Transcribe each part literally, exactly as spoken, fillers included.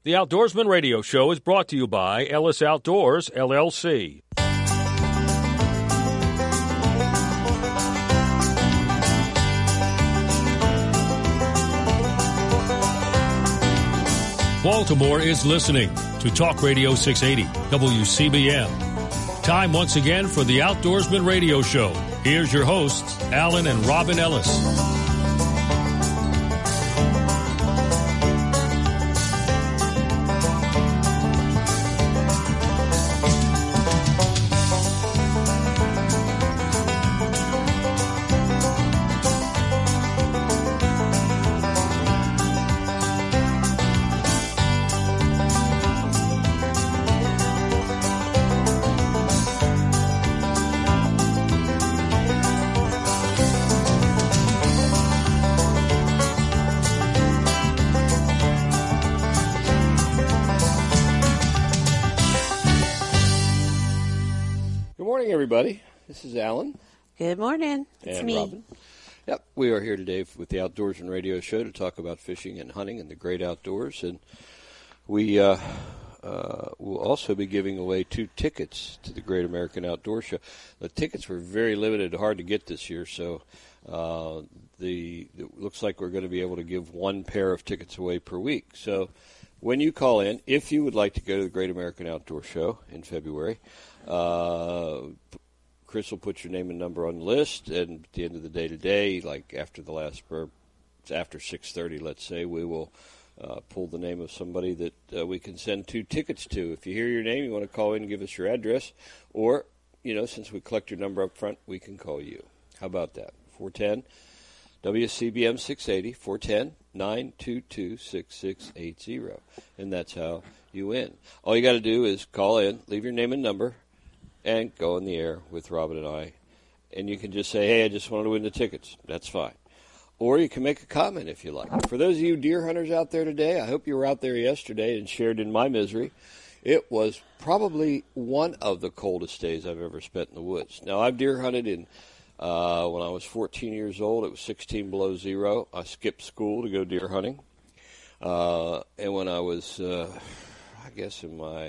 The Outdoorsman Radio Show is brought to you by Ellis Outdoors, L L C. Baltimore is listening to Talk Radio six eighty, W C B M. Time once again for the Outdoorsman Radio Show. Here's your hosts, Alan and Robin Ellis. Everybody, this is Alan. Good morning. It's and me. Robin. Yep, we are here today with the Outdoorsman Radio Show to talk about fishing and hunting and the great outdoors. And we uh, uh, will also be giving away two tickets to the Great American Outdoor Show. The tickets were very limited, hard to get this year, so uh, the it looks like we're going to be able to give one pair of tickets away per week. So when you call in, if you would like to go to the Great American Outdoor Show in February, uh, Chris will put your name and number on the list, and at the end of the day today, like after the last burp, after six thirty, let's say, we will uh, pull the name of somebody that uh, we can send two tickets to. If you hear your name, you want to call in and give us your address, or, you know, since we collect your number up front, we can call you. How about that? four one zero W C B M six eighty, four one zero, nine two two, six six eight zero, and that's how you win. All you got to do is call in, leave your name and number, and go in the air with Robin and I. And you can just say, hey, I just wanted to win the tickets. That's fine. Or you can make a comment if you like. For those of you deer hunters out there today, I hope you were out there yesterday and shared in my misery. It was probably one of the coldest days I've ever spent in the woods. Now, I've deer hunted in, uh, when I was fourteen years old, it was sixteen below zero. I skipped school to go deer hunting. Uh, and when I was, uh, I guess in my...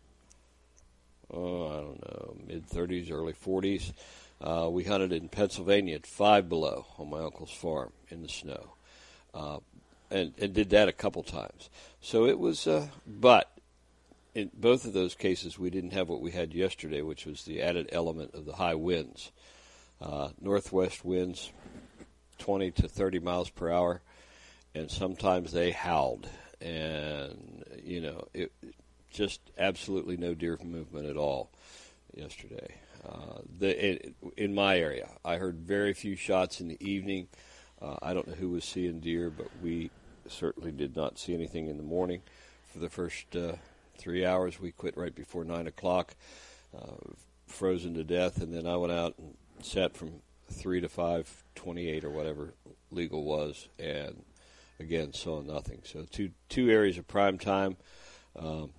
oh, I don't know, mid-thirties, early forties. Uh, we hunted in Pennsylvania at five below on my uncle's farm in the snow, uh, and, and did that a couple times. So it was, uh, but in both of those cases, we didn't have what we had yesterday, which was the added element of the high winds. Uh, northwest winds, twenty to thirty miles per hour, and sometimes they howled. And, you know, it just absolutely no deer movement at all yesterday. Uh, the, it, in my area, I heard very few shots in the evening. Uh, I don't know who was seeing deer, but we certainly did not see anything in the morning. For the first uh, three hours, we quit right before nine o'clock, uh, frozen to death, and then I went out and sat from three to five twenty-eight or whatever legal was, and again saw nothing. So two two areas of prime time. Um,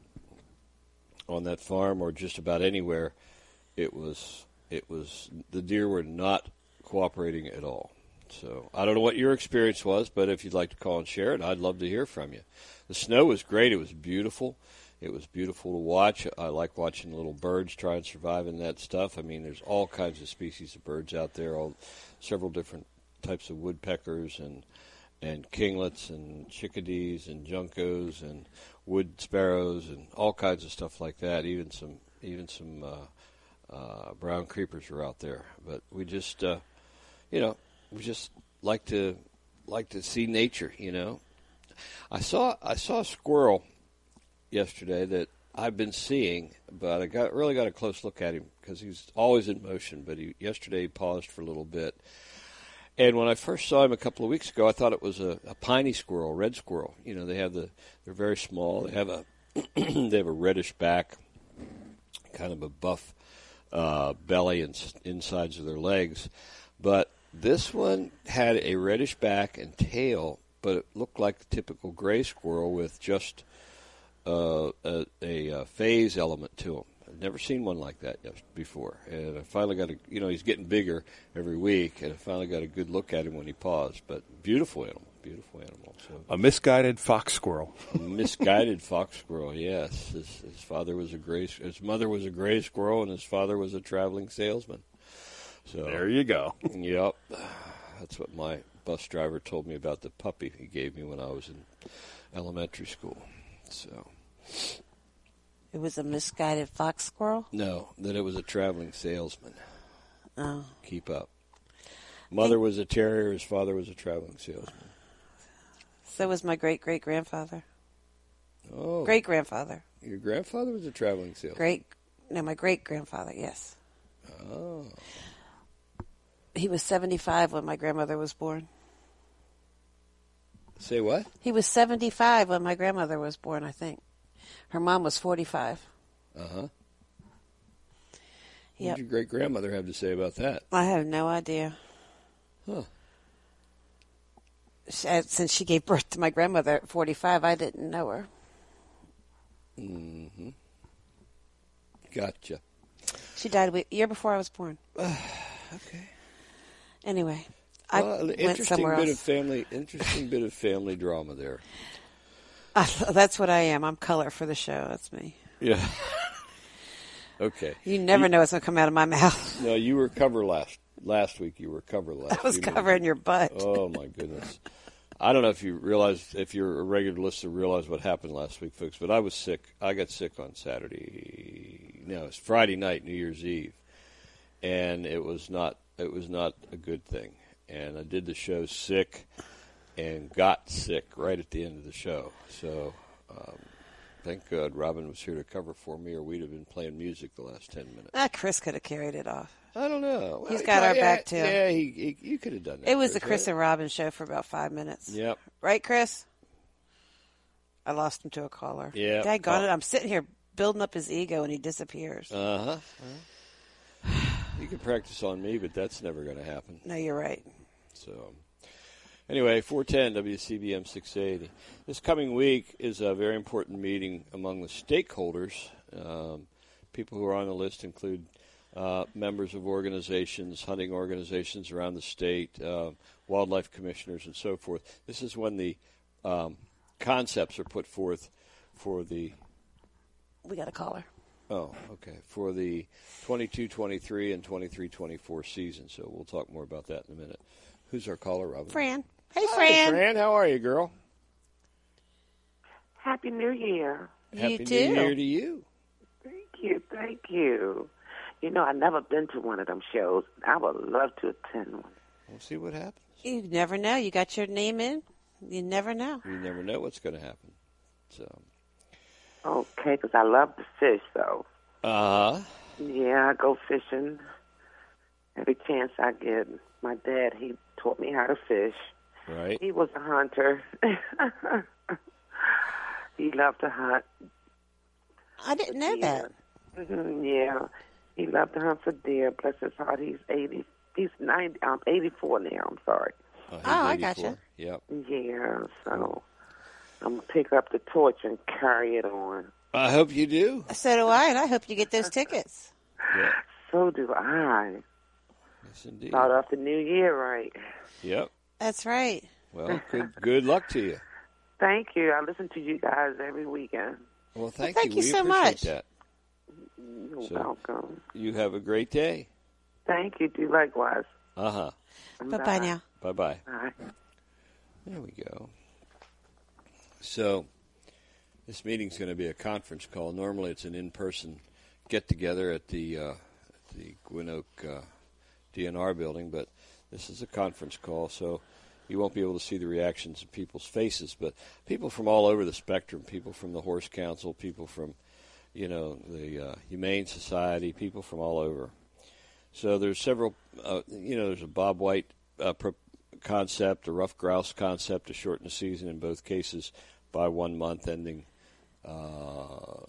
on that farm or just about anywhere, it was it was the deer were not cooperating at all. So I don't know what your experience was, but if you'd like to call and share it, I'd love to hear from you. The snow was great. It was beautiful. It was beautiful to watch. I like watching little birds try and survive in that stuff. I mean, there's all kinds of species of birds out there, all several different types of woodpeckers and and kinglets and chickadees and juncos and wood sparrows and all kinds of stuff like that. Even some even some uh, uh, brown creepers were out there. But we just, uh, you know, we just like to like to see nature. You know, I saw I saw a squirrel yesterday that I've been seeing, but I got really got a close look at him because he's always in motion. But he, yesterday he paused for a little bit. And when I first saw him a couple of weeks ago, I thought it was a, a piney squirrel, red squirrel. You know, they have the they're very small. They have a they have a reddish back, kind of a buff uh, belly and insides of their legs. But this one had a reddish back and tail, but it looked like the typical gray squirrel with just uh, a, a, a phase element to him. I've never seen one like that before. And I finally got a, you know, he's getting bigger every week, and I finally got a good look at him when he paused. But beautiful animal, beautiful animal. So a misguided fox squirrel. misguided fox squirrel. Yes, his, his father was a gray. His mother was a gray squirrel, and his father was a traveling salesman. So there you go. Yep, that's what my bus driver told me about the puppy he gave me when I was in elementary school. So it was a misguided fox squirrel? No, that it was a traveling salesman. Oh. Keep up. Mother was a terrier. His father was a traveling salesman. So was my great-great-grandfather. Oh. Great-grandfather. Your grandfather was a traveling salesman? Great, no, my great-grandfather, yes. Oh. He was seventy-five when my grandmother was born. Say what? He was seventy-five when my grandmother was born, I think. Her mom was forty-five. Uh-huh. Yep. What did your great-grandmother have to say about that? I have no idea. Huh. She, since she gave birth to my grandmother at forty-five, I didn't know her. Mm-hmm. Gotcha. She died a year before I was born. Okay. Anyway, well, I went interesting somewhere bit else. of family. Interesting bit of family drama there. Uh, that's what I am. I'm color for the show. That's me. Yeah. Okay. You never you, know what's going to come out of my mouth. No, you were cover last last week. You were cover last. I was few covering minutes. your butt. Oh my goodness. I don't know if you realize, if you're a regular listener, realize what happened last week, folks. But I was sick. I got sick on Saturday. No, it's Friday night, New Year's Eve, and it was not. It was not a good thing. And I did the show sick, and got sick right at the end of the show. So, um, thank God Robin was here to cover for me, or we'd have been playing music the last ten minutes. Ah, Chris could have carried it off. I don't know. He's Well, got our yeah, back, too. Yeah, he, he, you could have done that. It was the Chris, Chris right? and Robin show for about five minutes. Yep. Right, Chris? I lost him to a caller. Yeah. Daggone it. I'm sitting here building up his ego, and he disappears. Uh-huh. You can practice on me, but that's never going to happen. No, you're right. So, anyway, four ten W C B M six eighty. This coming week is a very important meeting among the stakeholders. Um, people who are on the list include uh, members of organizations, hunting organizations around the state, uh, wildlife commissioners, and so forth. This is when the um, concepts are put forth for the... We got a caller. Oh, okay. For the twenty-two twenty-three and twenty-three twenty-four season. So we'll talk more about that in a minute. Who's our caller, Robin? Fran. Hey, Hi, Fran. Fran. How are you, girl? Happy New Year. Happy You New too. Year to you. Thank you, thank you. You know, I've never been to one of them shows. I would love to attend one. We'll see what happens. You never know. You got your name in. You never know. You never know what's going to happen. So, Okay, because I love to fish, though. uh-huh. Yeah, I go fishing every chance I get. My dad, he taught me how to fish. Right. He was a hunter. He loved to hunt. I didn't know that. Mm-hmm, yeah, he loved to hunt for deer. Bless his heart, he's eighty. He's ninety. I'm eighty-four now. I'm sorry. Uh, he's Oh, I eighty-four. gotcha. Yep. Yeah, so I'm gonna pick up the torch and carry it on. I hope you do. So do I, and I hope you get those tickets. Yeah. So do I. Yes, indeed. Start off the new year right. Yep. That's right. Well, good good luck to you. Thank you. I listen to you guys every weekend. Well, thank thank you. you we so appreciate much. that. You're So- welcome. You have a great day. Thank you. Do likewise. Uh-huh. Bye-bye now. Bye-bye. Bye. There we go. So, this meeting's going to be a conference call. Normally, it's an in-person get-together at the uh, at the Gwynn Oak uh, D N R building, but this is a conference call, so you won't be able to see the reactions of people's faces. But people from all over the spectrum, people from the Horse Council, people from, you know, the uh, Humane Society, people from all over. So there's several, uh, you know, there's a Bob White uh, pro- concept, a rough grouse concept to shorten the season in both cases by one month, ending uh,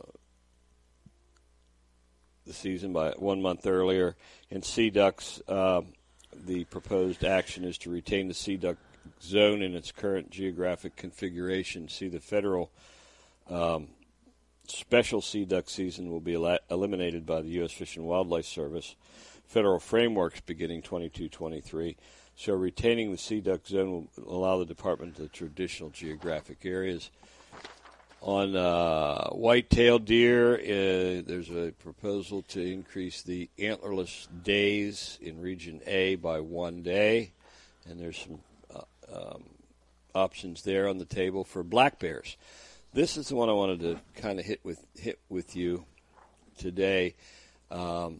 the season by one month earlier. In sea ducks, uh, the proposed action is to retain the sea duck zone in its current geographic configuration. See, the federal um, special sea duck season will be el- eliminated by the U S Fish and Wildlife Service. Federal frameworks beginning twenty-two twenty-three. So retaining the sea duck zone will allow the department the traditional geographic areas. On uh, white-tailed deer, uh, there's a proposal to increase the antlerless days in Region A by one day, and there's some uh, um, options there on the table for black bears. This is the one I wanted to kind of hit with hit with you today. Um,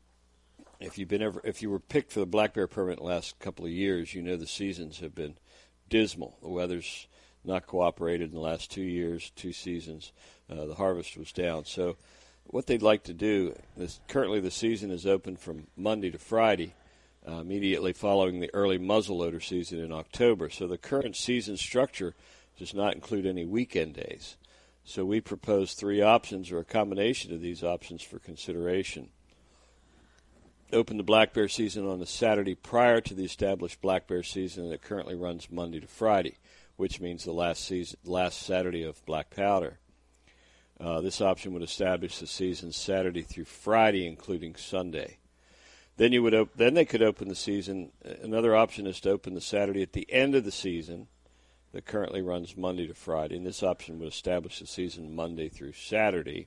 if you've been ever, if you were picked for the black bear permit the last couple of years, you know the seasons have been dismal. The weather's not cooperated in the last two years, two seasons. Uh, the harvest was down. So what they'd like to do, this, currently the season is open from Monday to Friday, uh, immediately following the early muzzleloader season in October. So the current season structure does not include any weekend days. So we propose three options or a combination of these options for consideration. Open the black bear season on the Saturday prior to the established black bear season that currently runs Monday to Friday, which means the last season, last Saturday of black powder. Uh, this option would establish the season Saturday through Friday, including Sunday. Then you would op- then they could open the season. Another option is to open the Saturday at the end of the season that currently runs Monday to Friday, and this option would establish the season Monday through Saturday.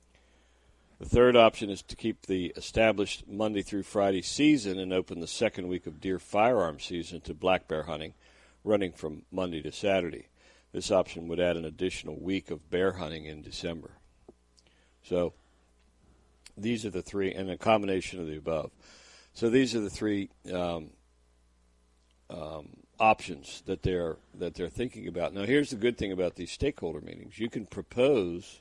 The third option is to keep the established Monday through Friday season and open the second week of deer firearm season to black bear hunting, running from Monday to Saturday. This option would add an additional week of bear hunting in December. So these are the three, and a combination of the above. So these are the three um, um, options that they're that they're thinking about. Now, here's the good thing about these stakeholder meetings: you can propose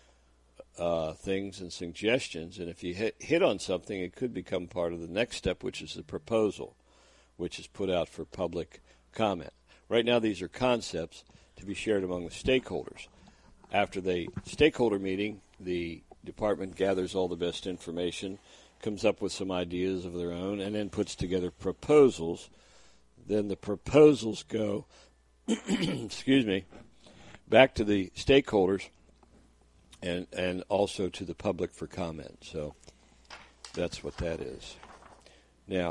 uh, things and suggestions, and if you hit, hit on something, it could become part of the next step, which is the proposal, which is put out for public comment. Right now, these are concepts to be shared among the stakeholders. After the stakeholder meeting, the department gathers all the best information, comes up with some ideas of their own, and then puts together proposals. Then the proposals go, excuse me, back to the stakeholders and and also to the public for comment. So that's what that is. Now,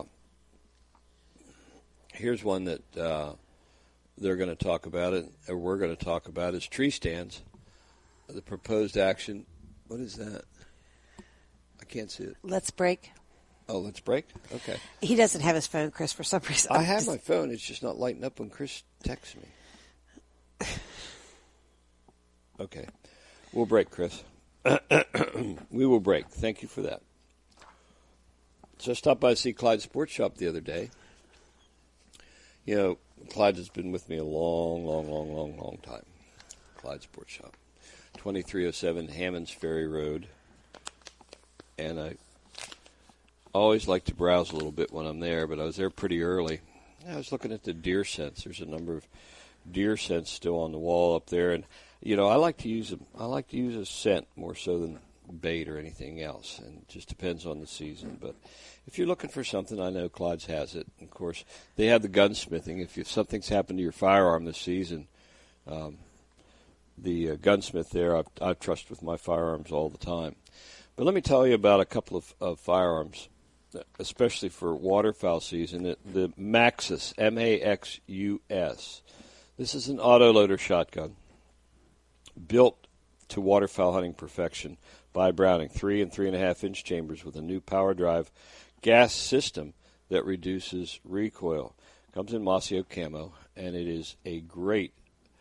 here's one that uh, they're going to talk about, it, or we're going to talk about, is tree stands. The proposed action. What is that? I can't see it. Let's break. Oh, let's break? Okay. He doesn't have his phone, Chris, for some reason. I have my phone. It's just not lighting up when Chris texts me. Okay. We'll break, Chris. We will break. Thank you for that. So I stopped by to see Clyde Sports Shop the other day. You know, Clyde has been with me a long, long, long, long, long time. Clyde Sports Shop. twenty-three oh seven Hammonds Ferry Road. And I always like to browse a little bit when I'm there, but I was there pretty early. I was looking at the deer scents. There's a number of deer scents still on the wall up there, and you know I like to use a, I like to use a scent more so than bait or anything else, and it just depends on the season. But if you're looking for something, I know Clyde's has it. Of course, they have the gunsmithing. If, if something's happened to your firearm this season, um, the uh, gunsmith there, I've, I trust with my firearms all the time. But let me tell you about a couple of, of firearms, especially for waterfowl season. The, the Maxus, M A X U S. This is an autoloader shotgun built to waterfowl hunting perfection by Browning. Three and three and a half inch chambers with a new power drive gas system that reduces recoil. Comes in mossy oak camo, and it is a great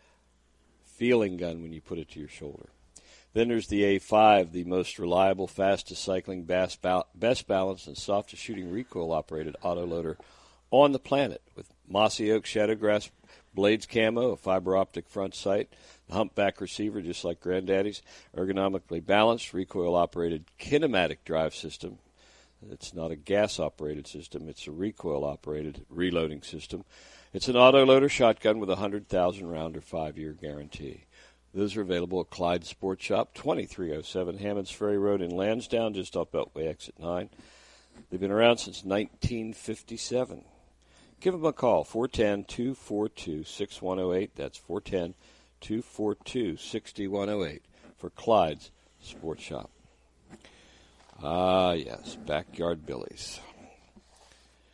feeling gun when you put it to your shoulder. Then there's the A five, the most reliable, fastest cycling, best balanced, and softest shooting recoil-operated autoloader on the planet, with mossy oak shadowgrass blades camo, a fiber optic front sight, a humpback receiver just like Granddaddy's, ergonomically balanced, recoil-operated kinematic drive system. It's not a gas-operated system; it's a recoil-operated reloading system. It's an autoloader shotgun with a one hundred thousand round or five-year guarantee. Those are available at Clyde Sports Shop, twenty-three oh seven Hammonds Ferry Road in Lansdowne, just off Beltway Exit nine. They've been around since nineteen fifty-seven. Give them a call, four one zero, two four two, six one zero eight. That's four one zero, two four two, six one zero eight for Clyde's Sports Shop. Ah, yes, Backyard Billies.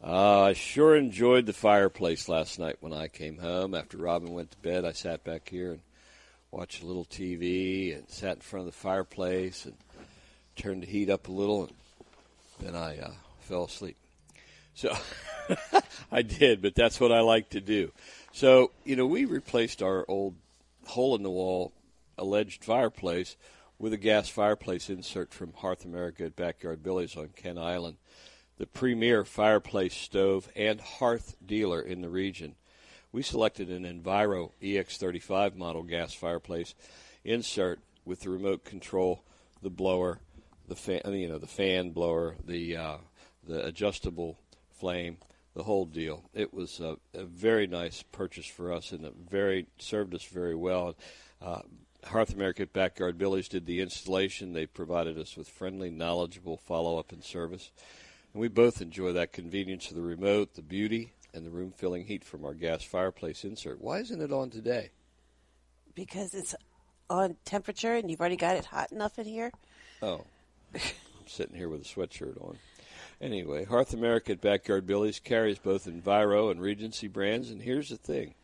Uh, I sure enjoyed the fireplace last night when I came home. After Robin went to bed, I sat back here and watched a little T V and sat in front of the fireplace and turned the heat up a little, and then I uh, fell asleep. So I did, but that's what I like to do. So, you know, we replaced our old hole-in-the-wall alleged fireplace with a gas fireplace insert from Hearth America at Backyard Billy's on Kent Island, the premier fireplace stove and hearth dealer in the region. We selected an Enviro E X thirty-five model gas fireplace insert with the remote control, the blower, the fan, you know, the fan blower, the uh, the adjustable flame, the whole deal. It was a, a very nice purchase for us, and it very served us very well. Uh, Hearth America at Backyard Billy's did the installation. They provided us with friendly, knowledgeable follow-up and service. And we both enjoy that convenience of the remote, the beauty, and the room-filling heat from our gas fireplace insert. Why isn't it on today? Because it's on temperature and you've already got it hot enough in here. Oh, I'm sitting here with a sweatshirt on. Anyway, Hearth America at Backyard Billy's carries both Enviro and Regency brands, and here's the thing.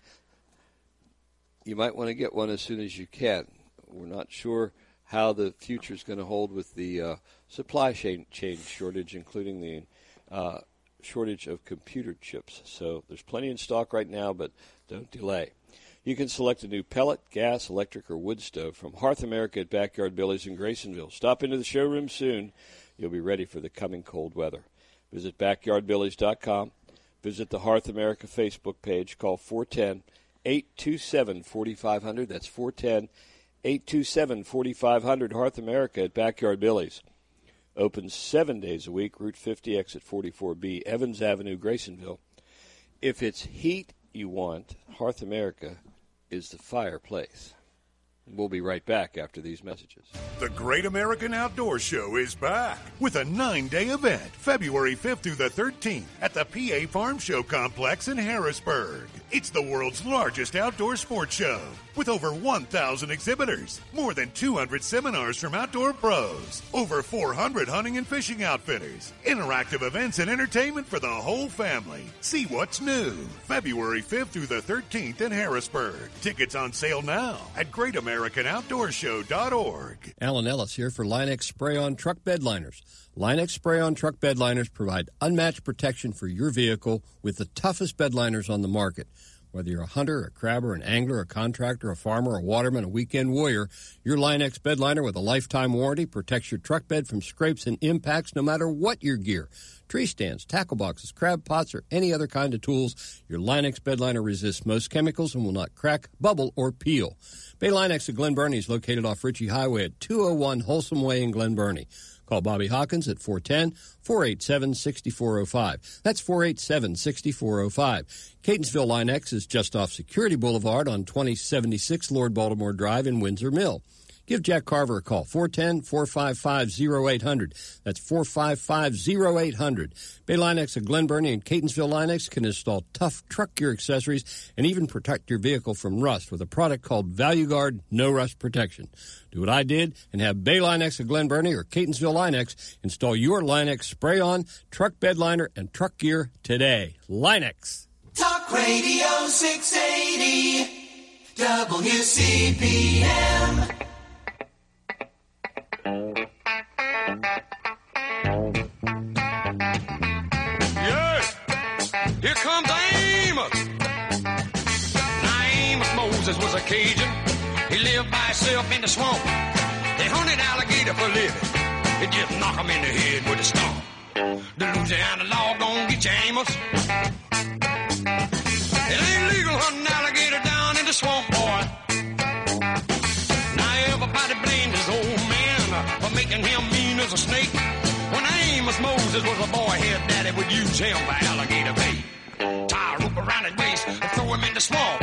You might want to get one as soon as you can. We're not sure how the future is going to hold with the uh, supply chain, chain shortage, including the uh, shortage of computer chips. So there's plenty in stock right now, but don't delay. You can select a new pellet, gas, electric, or wood stove from Hearth America at Backyard Billy's in Graysonville. Stop into the showroom soon. You'll be ready for the coming cold weather. Visit backyard billies dot com. Visit the Hearth America Facebook page. Call four one zero, eight two seven, four five zero zero. That's four one zero, eight two seven, four five zero zero. Hearth America at Backyard Billy's. Open seven days a week. Route fifty, exit forty-four B, Evans Avenue, Graysonville. If it's heat you want, Hearth America is the fireplace. We'll be right back after these messages. The Great American Outdoor Show is back with a nine-day event, February fifth through the thirteenth at the P A Farm Show Complex in Harrisburg. It's the world's largest outdoor sports show with over one thousand exhibitors, more than two hundred seminars from outdoor pros, over four hundred hunting and fishing outfitters, interactive events and entertainment for the whole family. See what's new. February fifth through the thirteenth in Harrisburg. Tickets on sale now at great american outdoor show dot org. Alan Ellis here for Line-X Spray-On Truck Bed Liners. Line-X Spray-On Truck Bed Liners provide unmatched protection for your vehicle with the toughest bed liners on the market. Whether you're a hunter, a crabber, an angler, a contractor, a farmer, a waterman, a weekend warrior, your Line-X bed liner with a lifetime warranty protects your truck bed from scrapes and impacts no matter what your gear. Tree stands, tackle boxes, crab pots, or any other kind of tools, your Line-X bed liner resists most chemicals and will not crack, bubble, or peel. Bay Line-X of Glen Burnie is located off Ritchie Highway at two oh one Wholesome Way in Glen Burnie. Call Bobby Hawkins at four one zero, four eight seven, six four zero five. That's four eight seven, six four zero five. Catonsville Line-X is just off Security Boulevard on twenty seventy-six Lord Baltimore Drive in Windsor Mill. Give Jack Carver a call, four one zero, four five five, zero eight zero zero. That's four five five, zero eight zero zero. Bay Line-X of Glen Burnie and Catonsville Line-X can install tough truck gear accessories and even protect your vehicle from rust with a product called Value Guard No Rust Protection. Do what I did and have Bay Line-X of Glen Burnie or Catonsville Line-X install your Line-X spray-on, truck bed liner, and truck gear today. Line-X. Talk Radio six eighty W C P M. Yeah, here comes Amos. Now Amos Moses was a Cajun. He lived by himself in the swamp. They hunted alligator for a living. They just knock him in the head with a stomp. The Louisiana law gon' get you, Amos. It ain't legal hunting alligator down in the swamp, boy. Now everybody blames his old man for making him mean as a snake. When Amos Moses was a boy, his daddy would use him for alligator bait. Tie a rope around his waist and throw him in the swamp.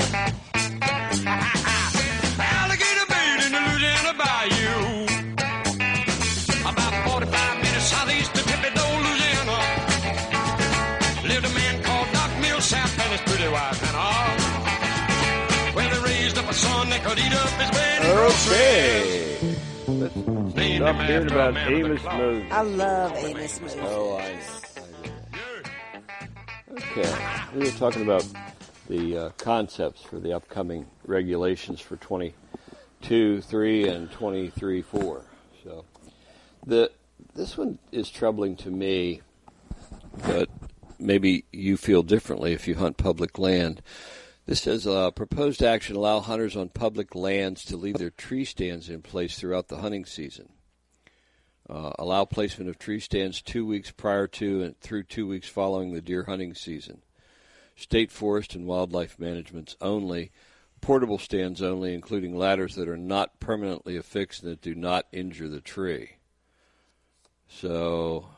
Alligator bait in the Louisiana bayou. About forty-five minutes southeast of Thibodaux, Louisiana, lived a man called Doc Millsap and his pretty wife Hannah. Well, they raised up a son that could eat up his bed. Okay. Let's stop hearing about Amos Moses. I love Amos Moses. Oh, I know. Okay. We were talking about the uh, concepts for the upcoming regulations for twenty-two three and twenty-three four. So the this one is troubling to me, but maybe you feel differently if you hunt public land. This says, uh, proposed action allow hunters on public lands to leave their tree stands in place throughout the hunting season. Uh, allow placement of tree stands two weeks prior to and through two weeks following the deer hunting season. State forest and wildlife managements only. Portable stands only, including ladders that are not permanently affixed and that do not injure the tree. So,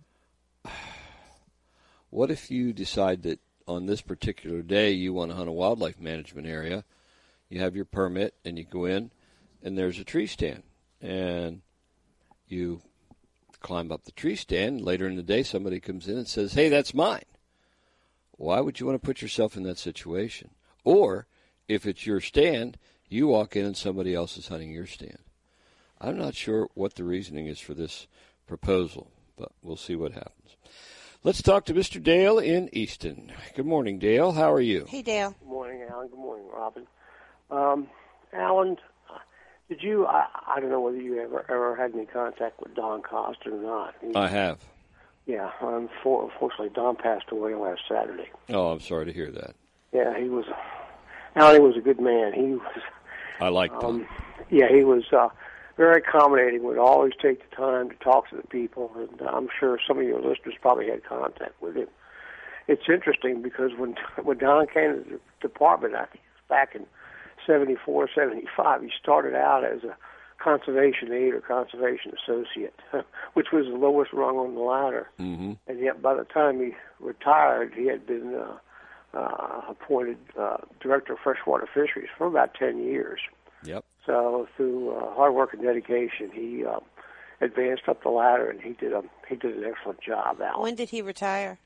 what if you decide that on this particular day you want to hunt a wildlife management area, you have your permit, and you go in, and there's a tree stand, and you climb up the tree stand. Later in the day, somebody comes in and says, hey, that's mine. Why would you want to put yourself in that situation? Or, if it's your stand, you walk in and somebody else is hunting your stand. I'm not sure what the reasoning is for this proposal, but we'll see what happens. Let's talk to Mister Dale in Easton. Good morning, Dale. How are you? Hey, Dale. Good morning, Alan. Good morning, Robin. Um, Alan, did you, I, I don't know whether you ever ever had any contact with Don Costa or not. He, I have. Yeah, um, for, unfortunately, Don passed away last Saturday. Oh, I'm sorry to hear that. Yeah, he was, Alan, he was a good man. He was. I like Don. Um, yeah, he was uh, very accommodating, would always take the time to talk to the people, and I'm sure some of your listeners probably had contact with him. It's interesting because when when Don came to the department, I think it was back in seventy-four, seventy-five, he started out as a conservation aide or conservation associate, which was the lowest rung on the ladder. Mm-hmm. And yet by the time he retired, he had been uh, uh, appointed uh, director of freshwater fisheries for about ten years. Yep. So through uh, hard work and dedication, he uh, advanced up the ladder, and he did a he did an excellent job. Alan. When did he retire?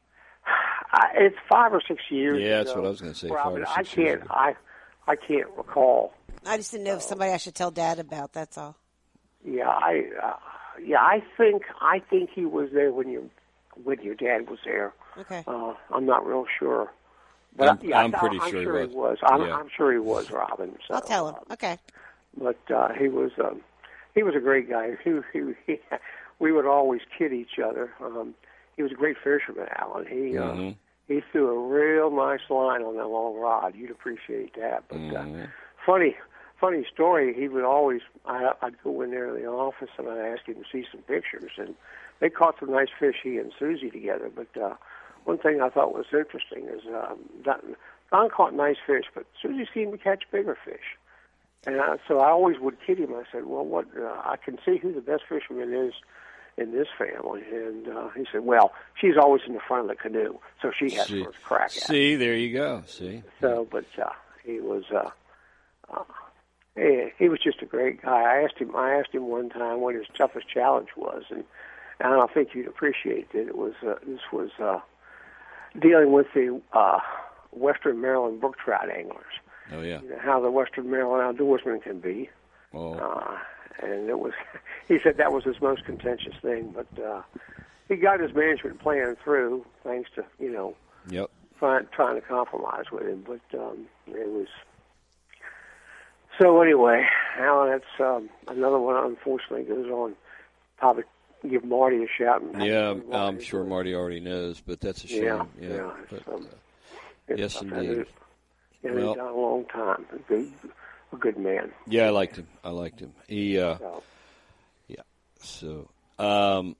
I, it's five or six years. Yeah, that's ago, what I was going to say. Robin, five or six I can't. years ago. I I can't recall. I just didn't know if somebody I should tell Dad about. That's all. Yeah, I uh, yeah I think I think he was there when you when your dad was there. Okay. Uh, I'm not real sure. But I'm, yeah, I'm pretty I'm sure, sure he he was. was. I'm, Yeah. I'm sure he was, Robin. So, I'll tell him. uh, Okay. But uh, he was um, he was a great guy. He, he, he we would always kid each other. Um, he was a great fisherman, Alan. He uh, Mm-hmm. he threw a real nice line on that long rod. You'd appreciate that. But Mm-hmm. uh, funny funny story. He would always I, I'd go in there in the office and I'd ask him to see some pictures, and they caught some nice fish. He and Susie together. But uh, one thing I thought was interesting is um, Don, Don caught nice fish, but Susie seemed to catch bigger fish. And I, so I always would kid him. I said, well, what? Uh, I can see who the best fisherman is in this family. And uh, he said, well, she's always in the front of the canoe, so she has See, first crack at it. see, there you go. See? So, but uh, he was uh, uh, he, he was just a great guy. I asked him. I asked him one time what his toughest challenge was, and, and I think you'd appreciate it. It was uh, this was uh, dealing with the uh, Western Maryland brook trout anglers. Oh, yeah. You know, how the Western Maryland outdoorsman can be. Oh. Uh, and it was, he said that was his most contentious thing, but uh, he got his management plan through, thanks to, you know, Yep. trying, trying to compromise with him. But um, it was, so anyway, Alan, that's um, another one, unfortunately, goes on. Probably give Marty a shout. And Yeah, I'm, I'm sure Marty already knows, but that's a shame. Yeah, Yeah. yeah. But, um, uh, yes, indeed. And Well- he's done a long time. A good, a good man. Yeah, I liked him. I liked him. He, uh, So, yeah. So, um,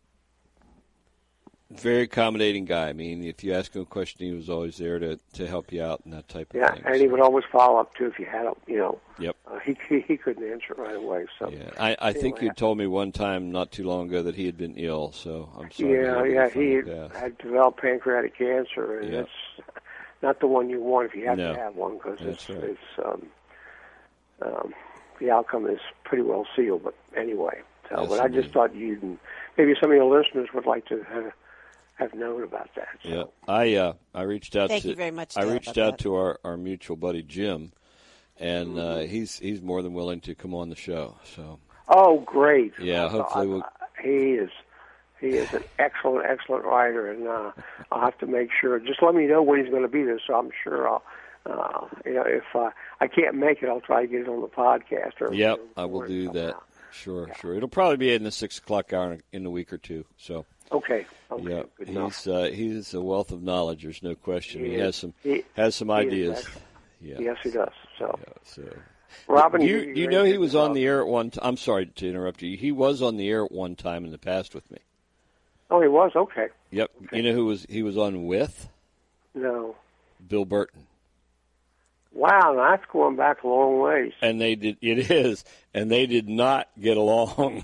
very accommodating guy. I mean, if you ask him a question, he was always there to, to help you out and that type of yeah, thing. and he So, would always follow up too if you had a, you know. Yep. Uh, he, he he couldn't answer it right away. So. Yeah, I, I think Anyway, you told me one time not too long ago that he had been ill, so I'm sorry. to Yeah, hear yeah, that he finally passed. had developed pancreatic cancer, and Yeah. it's not the one you want if you have No, to have one, because it's, that's right. it's um, um, the outcome is pretty well sealed. But anyway, so Yes, but I just indeed. thought you and maybe some of your listeners would like to have, have known about that. So. Yeah, I uh, I reached out. Thank to, you very much, I Dale, reached about out that. to our, our mutual buddy Jim, and uh, he's he's more than willing to come on the show. So Oh, great! Yeah, I- hopefully I- we'll- I- he is He is an excellent, excellent writer, and uh, I'll have to make sure. Just let me know when he's going to be there, so I'm sure I'll. Uh, you know, if uh, I can't make it, I'll try to get it on the podcast. Or, yep, or, I will do that. Out. Sure, yeah. sure. It'll probably be in the six o'clock hour in a week or two. So. Okay. Okay. Yeah, Good he's uh, he's a wealth of knowledge. There's no question. He, he has some he, has some ideas. Yeah. Yeah. Yes, he does. So, yeah, so. Robin, you you, you know he was on the air at one. T- I'm sorry to interrupt you. He was on the air at one time in the past with me. Oh, he was. Okay. Yep. Okay. You know who was he was on with? No. Bill Burton. Wow, that's going back a long ways. And they did. It is, and they did not get along.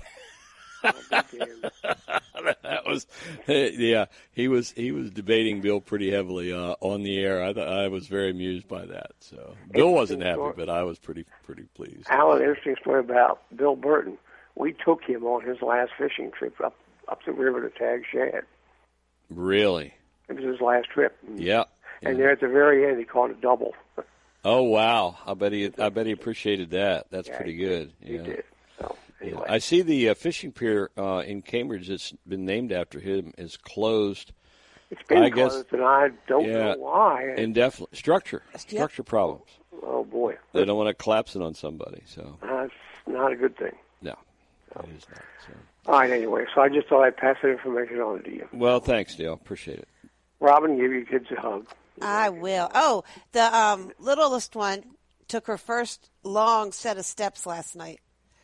That was, yeah. He was he was debating Bill pretty heavily uh, on the air. I th- I was very amused by that. So Bill wasn't happy, but I was pretty pretty pleased. Alan, interesting story about Bill Burton. We took him on his last fishing trip up up the river to tag shad. Really? It was his last trip. Yeah. And yeah. there at the very end, he caught a double. Oh wow! I bet he I bet he appreciated that. That's yeah, pretty he good. Did. Yeah. He did. So, anyway. Yeah. I see the uh, fishing pier uh, in Cambridge that's been named after him is closed. It's been I closed, guess, and I don't yeah, know why. Indefinitely. Structure. Structure yep. problems. Oh, boy. They don't want to collapse it on somebody. So That's not a good thing. No, so. It is not. So. All right, anyway, so I just thought I'd pass that information on to you. Well, thanks, Dale. Appreciate it. Robin, give your kids a hug. I will. Oh, the um, littlest one took her first long set of steps last night.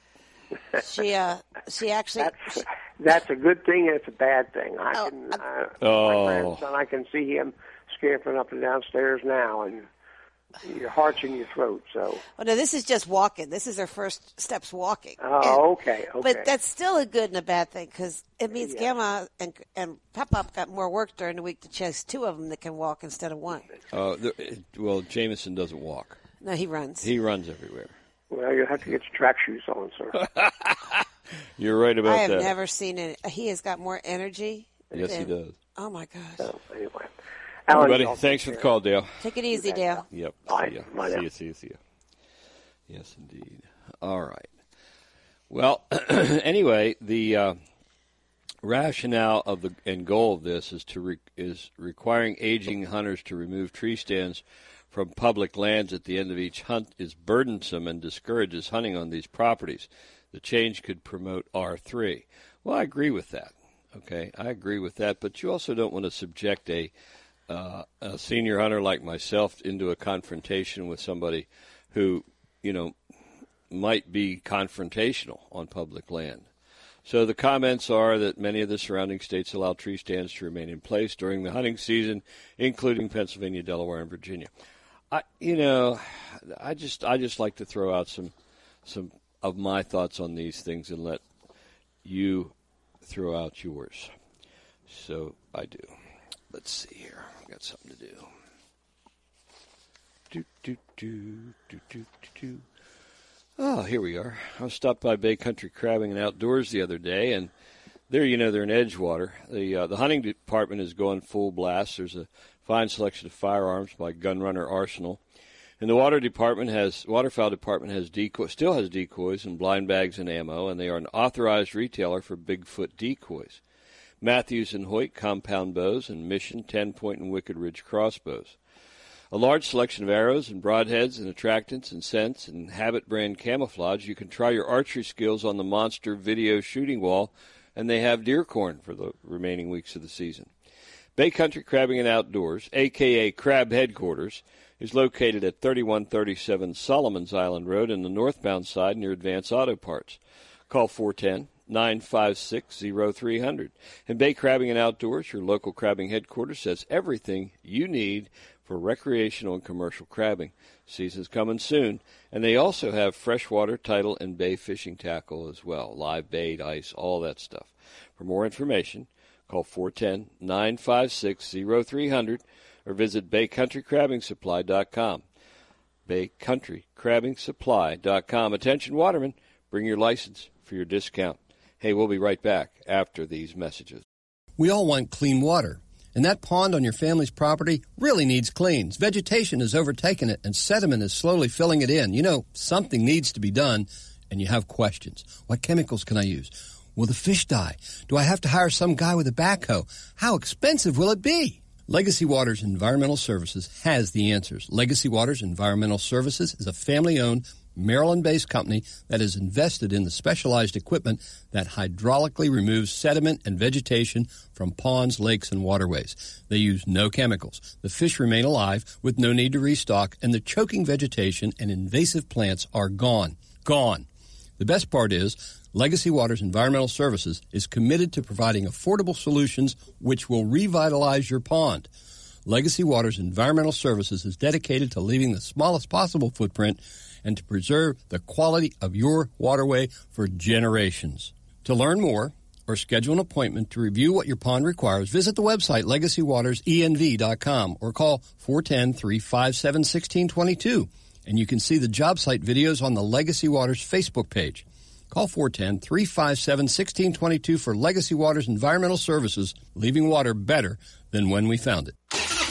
She uh, she actually. That's, that's a good thing and it's a bad thing. I oh, can, uh, oh. my grandson, I can see him scampering up and downstairs now, and your heart's in your throat. So. Oh no, this is just walking. This is her first steps walking. Oh, and, okay, okay. But that's still a good and a bad thing because it means yeah. Grandma and and Pop-Pop got more work during the week to chase two of them that can walk instead of one. Uh, the, well, Jameson doesn't walk. No, he runs. He runs everywhere. Well, you'll have to get your track shoes on, sir. You're right about I have that. never seen it. He has got more energy. Yes, than, he does. Oh my gosh. So, anyway. Everybody, thanks for the call, Dale. Take it easy, Dale. Yep. Bye. See ya. Bye see now. you. See you. See you. Yes, indeed. All right. Well, anyway, the uh, rationale of the and goal of this is to re, is requiring aging hunters to remove tree stands from public lands at the end of each hunt is burdensome and discourages hunting on these properties. The change could promote R three. Well, I agree with that. Okay, I agree with that, but you also don't want to subject a uh, a senior hunter like myself into a confrontation with somebody who, you know, might be confrontational on public land. So the comments are that many of the surrounding states allow tree stands to remain in place during the hunting season, including Pennsylvania, Delaware, and Virginia. I, you know, I just I just like to throw out some some of my thoughts on these things and let you throw out yours. So I do. Let's see here. I've got something to do. Do do do do do do. Oh, here we are. I was stopped by Bay Country Crabbing and Outdoors the other day, and there, you know, they're in Edgewater. The uh, the hunting department is going full blast. There's a fine selection of firearms by Gunrunner Arsenal, and the water department has waterfowl department has decoy still has decoys and blind bags and ammo, and they are an authorized retailer for Bigfoot decoys. Matthews and Hoyt compound bows and Mission ten point and Wicked Ridge crossbows. A large selection of arrows and broadheads and attractants and scents and Habit brand camouflage. You can try your archery skills on the Monster Video shooting wall, and they have deer corn for the remaining weeks of the season. Bay Country Crabbing and Outdoors, a k a. Crab Headquarters, is located at thirty-one thirty-seven Solomons Island Road in the northbound side near Advance Auto Parts. Call four one zero, nine five six, zero three zero zero. And Bay Crabbing and Outdoors, your local crabbing headquarters, has everything you need for recreational and commercial crabbing. Season's coming soon, and they also have freshwater, tidal, and bay fishing tackle as well. Live bait, ice, all that stuff. For more information, call four one zero, nine five six, zero three zero zero or visit bay country crabbing supply dot com. bay country crabbing supply dot com. Attention watermen, bring your license for your discount. Hey, we'll be right back after these messages. We all want clean water. And that pond on your family's property really needs cleans. Vegetation has overtaken it, and sediment is slowly filling it in. You know, something needs to be done, and you have questions. What chemicals can I use? Will the fish die? Do I have to hire some guy with a backhoe? How expensive will it be? Legacy Waters Environmental Services has the answers. Legacy Waters Environmental Services is a family-owned, Maryland-based company that is invested in the specialized equipment that hydraulically removes sediment and vegetation from ponds, lakes, and waterways. They use no chemicals. The fish remain alive with no need to restock, and the choking vegetation and invasive plants are gone. Gone. The best part is, Legacy Waters Environmental Services is committed to providing affordable solutions which will revitalize your pond. Legacy Waters Environmental Services is dedicated to leaving the smallest possible footprint and to preserve the quality of your waterway for generations. To learn more or schedule an appointment to review what your pond requires, visit the website legacy waters e n v dot com or call four one zero, three five seven, one six two two. And you can see the job site videos on the Legacy Waters Facebook page. Call four one zero, three five seven, one six two two for Legacy Waters Environmental Services, leaving water better than when we found it.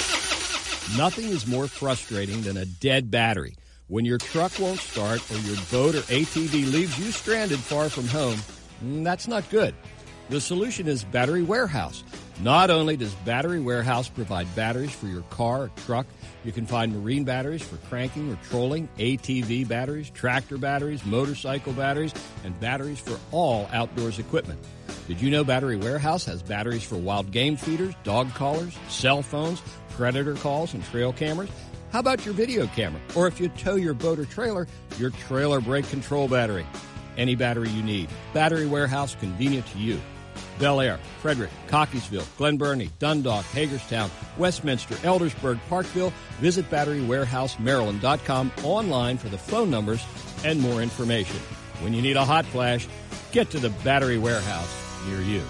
Nothing is more frustrating than a dead battery. When your truck won't start or your boat or A T V leaves you stranded far from home, that's not good. The solution is Battery Warehouse. Not only does Battery Warehouse provide batteries for your car or truck, you can find marine batteries for cranking or trolling, A T V batteries, tractor batteries, motorcycle batteries, and batteries for all outdoors equipment. Did you know Battery Warehouse has batteries for wild game feeders, dog collars, cell phones, predator calls, and trail cameras? How about your video camera? Or if you tow your boat or trailer, your trailer brake control battery. Any battery you need. Battery Warehouse, convenient to you. Bel Air, Frederick, Cockeysville, Glen Burnie, Dundalk, Hagerstown, Westminster, Eldersburg, Parkville. Visit battery warehouse maryland dot com online for the phone numbers and more information. When you need a hot flash, get to the Battery Warehouse near you.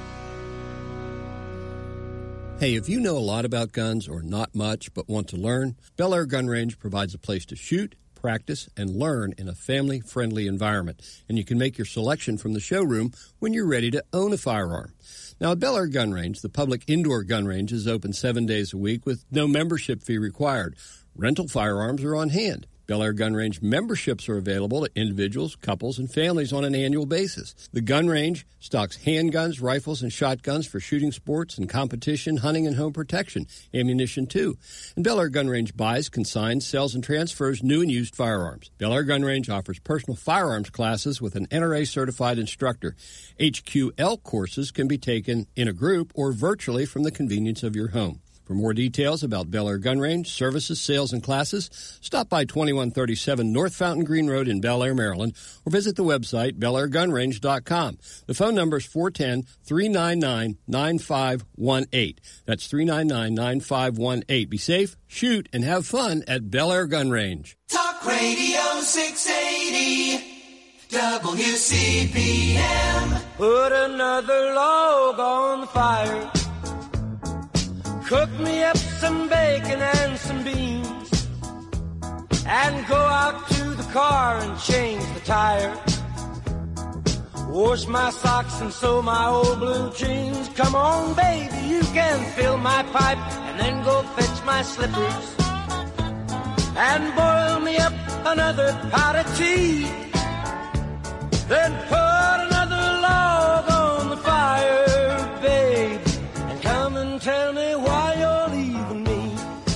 Hey, if you know a lot about guns or not much but want to learn, Bel Air Gun Range provides a place to shoot, practice, and learn in a family-friendly environment. And you can make your selection from the showroom when you're ready to own a firearm. Now, at Bel Air Gun Range, the public indoor gun range is open seven days a week with no membership fee required. Rental firearms are on hand. Bel Air Gun Range memberships are available to individuals, couples, and families on an annual basis. The gun range stocks handguns, rifles, and shotguns for shooting sports and competition, hunting, and home protection, ammunition too. And Bel Air Gun Range buys, consigns, sells, and transfers new and used firearms. Bel Air Gun Range offers personal firearms classes with an N R A-certified instructor. H Q L courses can be taken in a group or virtually from the convenience of your home. For more details about Bel Air Gun Range, services, sales, and classes, stop by twenty-one thirty-seven North Fountain Green Road in Bel Air, Maryland, or visit the website bel air gun range dot com. The phone number is four one zero, three nine nine, nine five one eight. That's three nine nine, nine five one eight. Be safe, shoot, and have fun at Bel Air Gun Range. Talk Radio six eighty, W C P M. Put another log on the fire. Cook me up some bacon and some beans, and go out to the car and change the tire. Wash my socks and sew my old blue jeans. Come on, baby, you can fill my pipe, and then go fetch my slippers and boil me up another pot of tea. Then put another log on the fire, babe, and come and tell me why you're leaving me.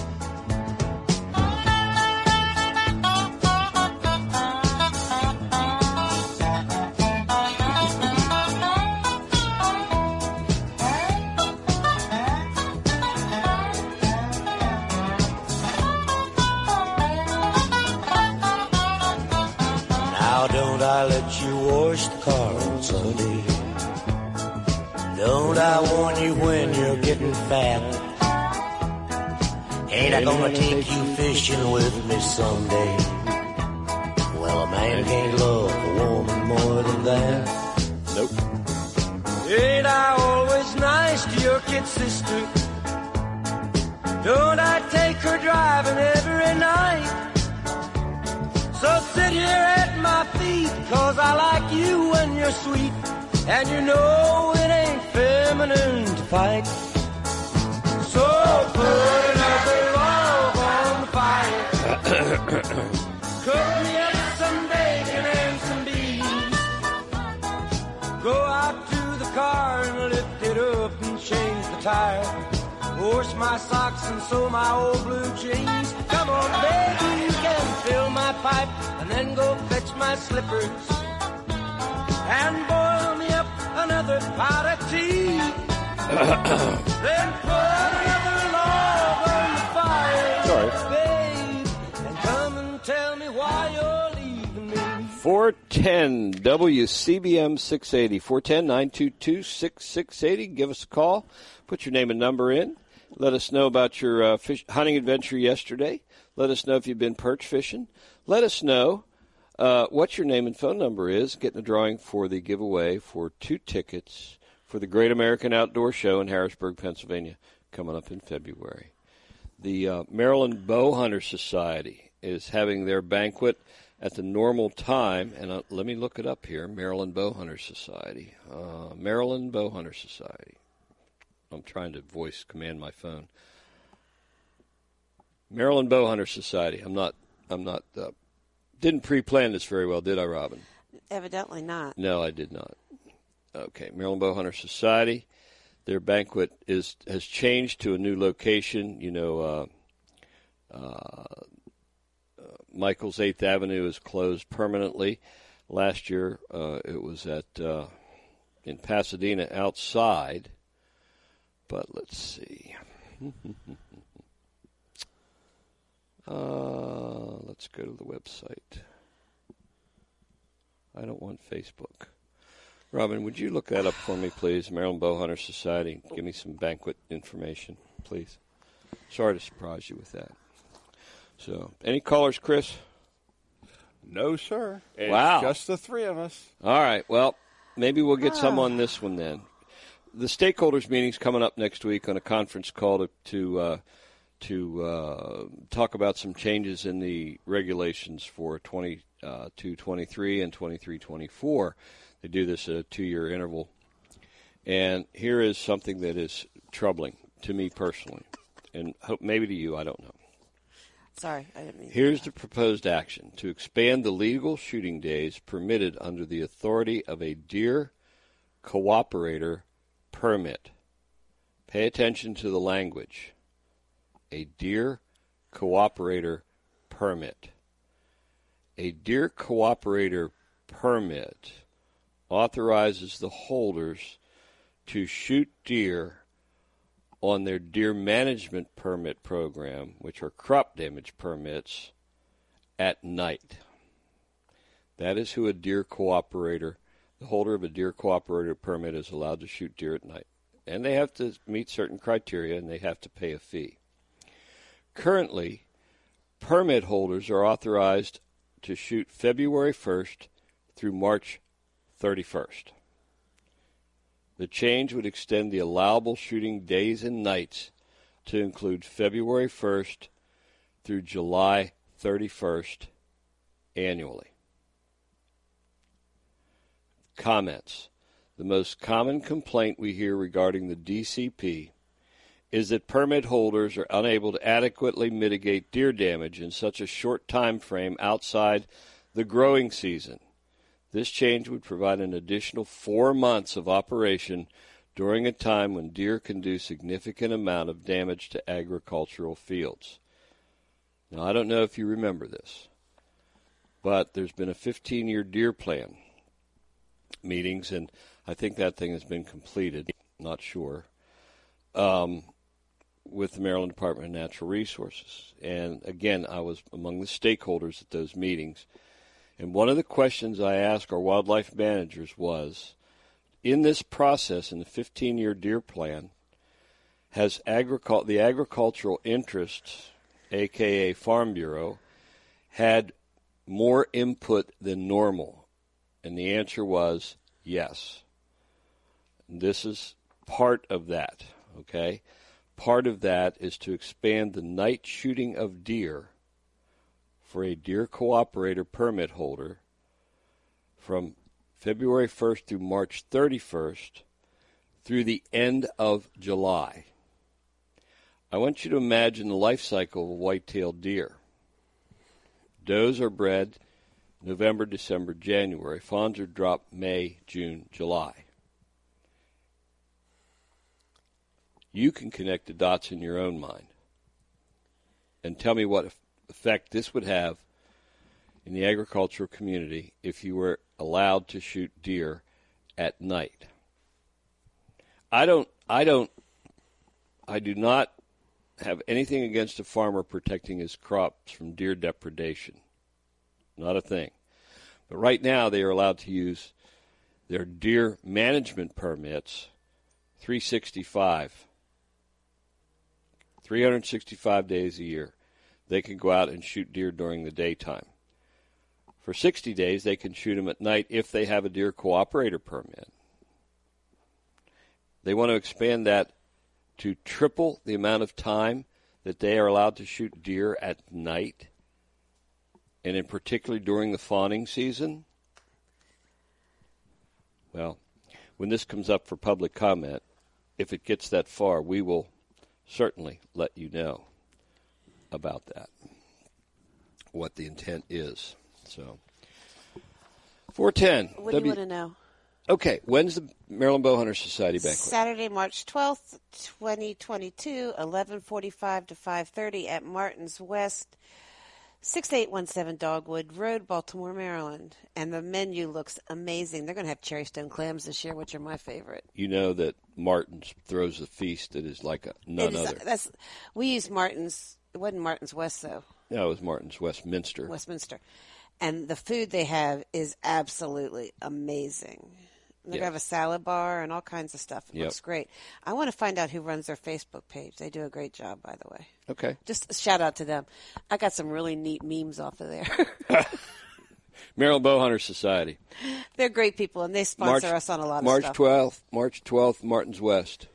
Now don't I let you wash the car on Sunday? Don't I warn you when you're getting fat? Ain't I gonna take you fishing with me someday? Well, a man can't love a woman more than that. Nope. Ain't I always nice to your kid sister? Don't I take her driving every night? So sit here at my feet, 'cause I like you when you're sweet, and you know it ain't feminine to fight. So put another log on the fire. Cook me up some bacon and some beans. Go out tired. Wash my socks and sew my old blue jeans. Come on, baby, you can fill my pipe and then go fetch my slippers and boil me up another pot of tea. Then put another log on the fire, Sorry. babe, and come and tell me why you're leaving me. four ten W C B M six eighty, four one zero, nine two two, six six eight zero. Give us a call. Put your name and number in. Let us know about your uh, fish, hunting adventure yesterday. Let us know if you've been perch fishing. Let us know uh, what your name and phone number is. Get in the drawing for the giveaway for two tickets for the Great American Outdoor Show in Harrisburg, Pennsylvania, coming up in February. The uh, Maryland Bowhunter Society is having their banquet at the normal time, and uh, let me look it up here, Maryland Bowhunter Society. Uh, Maryland Bowhunter Society. I'm trying to voice command my phone. Maryland Bowhunter Society. I'm not, I'm not, uh, didn't pre-plan this very well, did I, Robin? Evidently not. No, I did not. Okay, Maryland Bowhunter Society. Their banquet is has changed to a new location. You know, uh, uh, uh, Michael's eighth Avenue is closed permanently. Last year, uh, it was at uh, in Pasadena outside. But let's see. uh, let's go to the website. I don't want Facebook. Robin, would you look that up for me, please? Maryland Bowhunter Society. Give me some banquet information, please. Sorry to surprise you with that. So, any callers, Chris? No, sir. It's wow. just the three of us. All right. Well, maybe we'll get some on this one then. The stakeholders meeting's coming up next week on a conference call to to, uh, to uh, talk about some changes in the regulations for twenty-two twenty-three and twenty-three twenty-four. They do this at a two-year interval. And here is something that is troubling to me personally, and hope maybe to you, I don't know. Sorry, I didn't mean Here's the proposed action: to expand the legal shooting days permitted under the authority of a deer cooperator permit. Pay attention to the language. A deer cooperator permit. A deer cooperator permit authorizes the holders to shoot deer on their deer management permit program, which are crop damage permits, at night. That is who a deer cooperator, the holder of a deer cooperator permit, is allowed to shoot deer at night. And they have to meet certain criteria, and they have to pay a fee. Currently, permit holders are authorized to shoot February first through March thirty-first. The change would extend the allowable shooting days and nights to include February first through July thirty-first annually. Comments. The most common complaint we hear regarding the D C P is that permit holders are unable to adequately mitigate deer damage in such a short time frame outside the growing season. This change would provide an additional four months of operation during a time when deer can do significant amount of damage to agricultural fields. Now, I don't know if you remember this, but there's been a fifteen-year deer plan meetings, and I think that thing has been completed, not sure, um, with the Maryland Department of Natural Resources. And again, I was among the stakeholders at those meetings. And one of the questions I asked our wildlife managers was, in this process, in the fifteen-year deer plan, has agricul- the agricultural interests, a k a. Farm Bureau, had more input than normal? And the answer was yes. This is part of that, okay? Part of that is to expand the night shooting of deer for a deer cooperator permit holder from February first through March thirty-first through the end of July. I want you to imagine the life cycle of a white-tailed deer. Does are bred November, December, January. Fawns are dropped May, June, July. you can connect the dots in your own mind and tell me what effect this would have in the agricultural community if you were allowed to shoot deer at night. I don't, I don't, I do not have anything against a farmer protecting his crops from deer depredation. Not a thing. But right now they are allowed to use their deer management permits three sixty-five. three hundred sixty-five days a year. They can go out and shoot deer during the daytime. For sixty days, they can shoot them at night if they have a deer cooperator permit. They want to expand that to triple the amount of time that they are allowed to shoot deer at night, and in particular during the fawning season. Well, when this comes up for public comment, if it gets that far, we will certainly let you know about that, what the intent is. So, four ten. What do you want to know? Okay, when's the Maryland Bowhunter Society banquet? Saturday, March twelfth, twenty twenty-two, eleven forty-five to five thirty at Martin's West, sixty-eight seventeen Dogwood Road, Baltimore, Maryland. And the menu looks amazing. They're going to have cherry stone clams this year, which are my favorite. You know that Martin's throws a feast that is like a none It is, other. That's, we use Martin's. It wasn't Martin's West, though. No, it was Martin's Westminster. Westminster. And the food they have is absolutely amazing. They Yes. have a salad bar and all kinds of stuff. It Yep. looks great. I want to find out who runs their Facebook page. They do a great job, by the way. Okay. Just a shout out to them. I got some really neat memes off of there. Maryland Bowhunter Society. They're great people, and they sponsor us on a lot of March stuff. twelfth, March twelfth, Martin's West.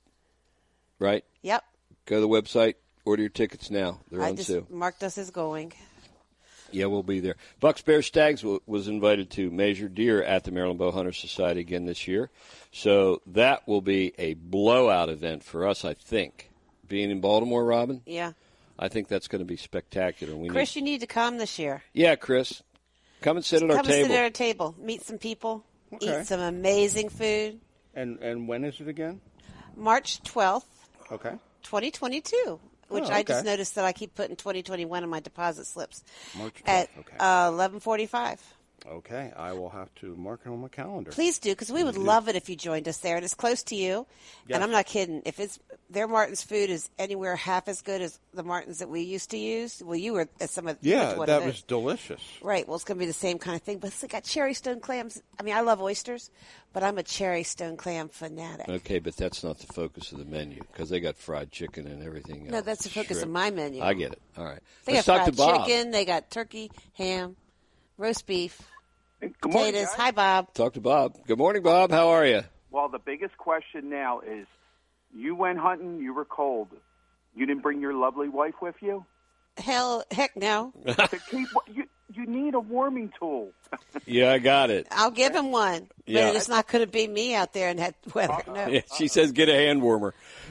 Right? Yep. Go to the website, order your tickets now. They're I on just sale. marked us as going. Yeah, we'll be there. Bucks, Bears, Stags w- was invited to measure deer at the Maryland Bowhunter Society again this year. So that will be a blowout event for us, I think. Being in Baltimore, Robin, Yeah. I think that's going to be spectacular. We Chris, need... you need to come this year. Yeah, Chris. Come and sit at our come table. and sit at our table. Meet some people. Okay. Eat some amazing food. And and when is it again? March twelfth, Okay. twenty twenty-two. Which Oh, I just okay. noticed that I keep putting twenty twenty-one on my deposit slips. March At twelfth, okay. uh, eleven forty-five. Okay, I will have to mark it on my calendar. Please do, because we would love it if you joined us there. And it's close to you. Yes. And I'm not kidding. If it's their Martin's food is anywhere half as good as the Martin's that we used to use, well, you were at some of you went Yeah, to one that of those. was delicious. Right. Well, it's going to be the same kind of thing, but it's got cherry stone clams. I mean, I love oysters, but I'm a cherry stone clam fanatic. Okay, but that's not the focus of the menu because they got fried chicken and everything No, else. that's the focus Shrimp. of my menu. I get it. All right. They Let's got talk fried to Bob. chicken. They got turkey, ham, roast beef, Good morning, potatoes. guys. Hi, Bob. Talk to Bob. Good morning, Bob. How are you? Well, the biggest question now is, you went hunting, you were cold. You didn't bring your lovely wife with you? Hell, heck no. To keep, you, you need a warming tool. Yeah, I got it. I'll give him one, Yeah. but it's not going to be me out there in that weather. No. Yeah, she says get a hand warmer.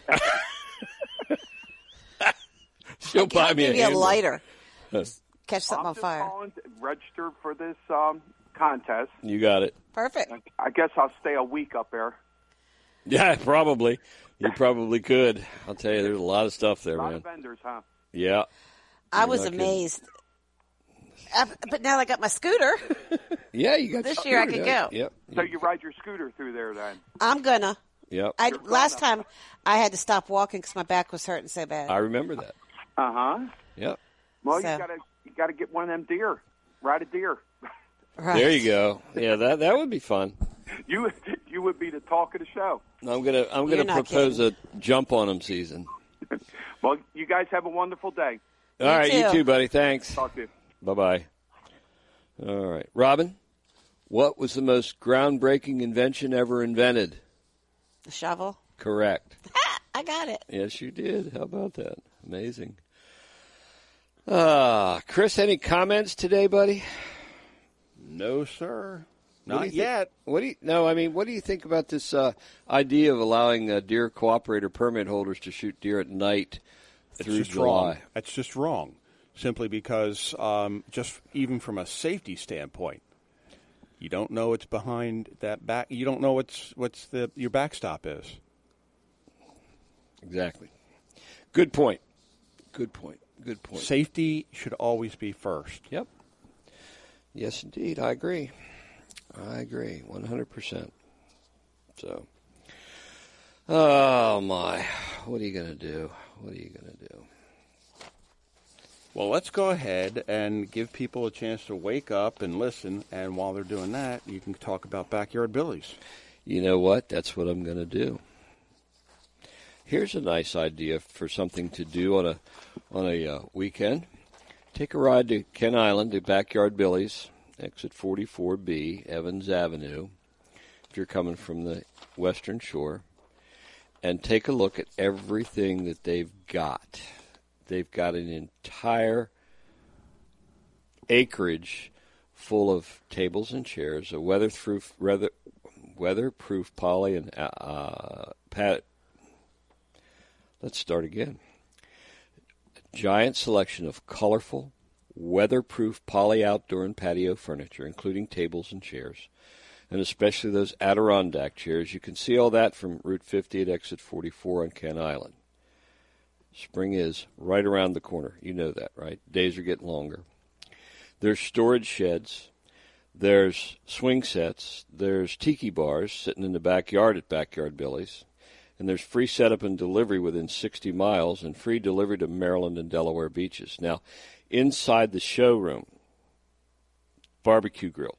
She'll buy I'll me give a you a hand warmer. lighter. Catch something I'm on just fire. calling to register for this um, contest. You got it. Perfect. I guess I'll stay a week up there. Yeah, probably. You probably could. I'll tell you, there's a lot of stuff there, A lot man. of vendors, huh? Yeah. I You're was not kidding. amazed. I, but now I got my scooter. Yeah, you got This your year I scooter, could yeah. go. Yep. So you ride your scooter through there then? I'm gonna. Yep. I last time I had to stop walking because my back was hurting so bad. I remember that. Uh huh. Yep. Well, So- you gotta you gotta get one of them deer. Ride a deer. Right. There you go. Yeah, that that would be fun. You you would be the talk of the show. I'm gonna I'm You're gonna not propose a jump on them season. Well, you guys have a wonderful day. All right, you too. too, buddy. Thanks. Talk to you. Bye bye. All right, Robin. What was the most groundbreaking invention ever invented? The shovel. Correct. I got it. Yes, you did. How about that? Amazing. Ah, Chris, any comments today, buddy? No, sir. What do Not you think- yet. What do you? No, I mean, what do you think about this uh, idea of allowing uh, deer cooperator permit holders to shoot deer at night It's through just July? wrong. That's just wrong. Simply because, um, just even from a safety standpoint, you don't know what's behind that back. You don't know what's what's the your backstop is. Exactly. Good point. Good point. Good point. Safety should always be first. Yep. Yes, indeed. I agree. I agree. one hundred percent. So, oh, my. What are you going to do? What are you going to do? Well, let's go ahead and give people a chance to wake up and listen. And while they're doing that, you can talk about Backyard Billy's. You know what? That's what I'm going to do. Here's a nice idea for something to do on a on a uh, weekend. Take a ride to Ken Island to Backyard Billy's, exit forty-four B, Evans Avenue, if you're coming from the Western Shore, and take a look at everything that they've got. They've got an entire acreage full of tables and chairs, a weatherproof, weather, weatherproof poly and uh, pat. Let's start again. A giant selection of colorful, weatherproof poly outdoor and patio furniture, including tables and chairs, and especially those Adirondack chairs. You can see all that from Route fifty at exit forty-four on Ken Island. Spring is right around the corner. You know that, right? Days are getting longer. There's storage sheds. There's swing sets. There's tiki bars sitting in the backyard at Backyard Billy's. And there's free setup and delivery within sixty miles and free delivery to Maryland and Delaware beaches. Now, inside the showroom, barbecue grill,